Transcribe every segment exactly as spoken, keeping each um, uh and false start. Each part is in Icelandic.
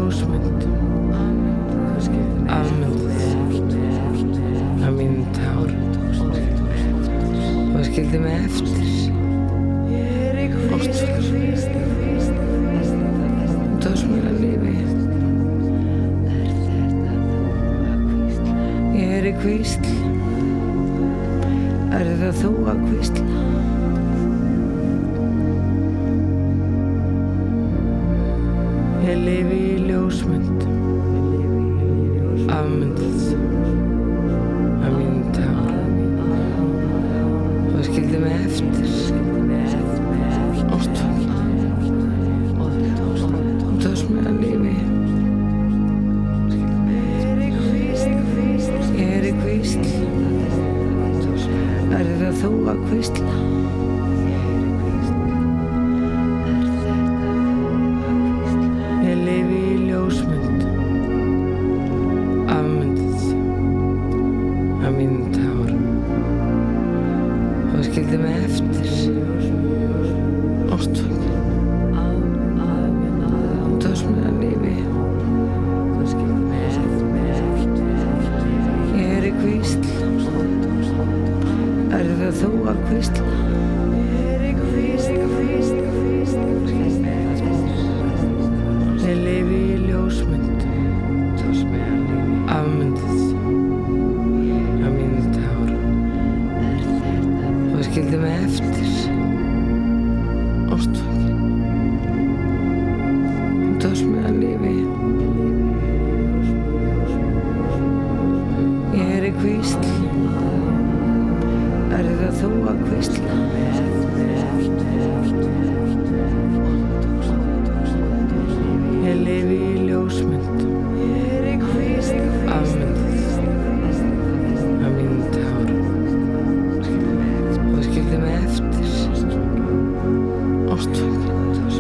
ljósmynd afmynduð af mínum tárum og skildi mig eftir ástfangin tókst mér að lífi. Ég heyri hvísl, er það þú að hvísla? Ég lifi í ljósmynd afmynduð af mínum tárum og skildi mig eftir ástfangin tókst mér að lífi. Ég heyri hvísl, er það þú að hvísla? Ég lifi í ljósmynd afmynduð af mínum tárum og skildi mig eftir ástfangin tókst mér að lífi. Ég heyri hvísl, er það þú að hvísla? Ég lifi í ljósmynd afmynduð af mínum tárum og skildi mig eftir ástfangin tókst mér að lífi. Ég heyri hvísl, er það þú að hvísla? Ég lifi í ljósmynd afmynduð af mínum tárum og skildi mig eftir ástfangin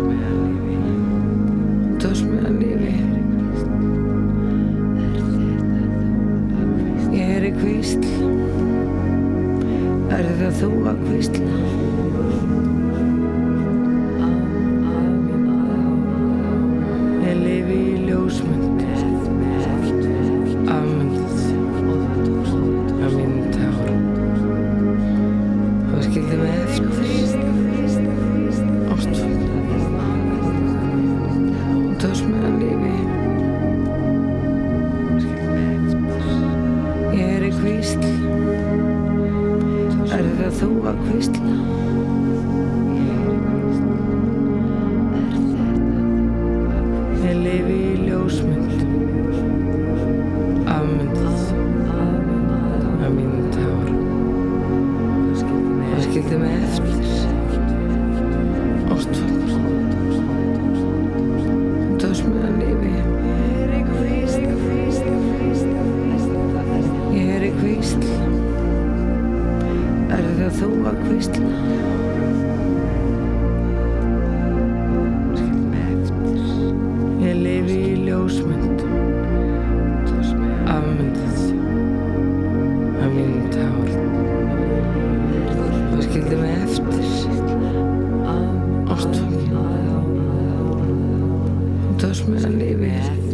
tókst mér að lífi. Ég heyri hvísl, er það þú að hvísla? Ég lifi í ljósmynd afmynduð af mínum tárum og skildi mig eftir ástfangin tókst mér að lífi. Ég heyri hvísl, er það þú að hvísla? Ég lifi í ljósmynd afmynduð af mínum tárum og skildi mig eftir ástfangin tókst mér að lífi. Ég heyri hvísl, er það þú að hvísla? Ég lifi í ljósmynd afmynduð af mínum tárum og skildi mig eftir ástfangin tókst mér að lífi.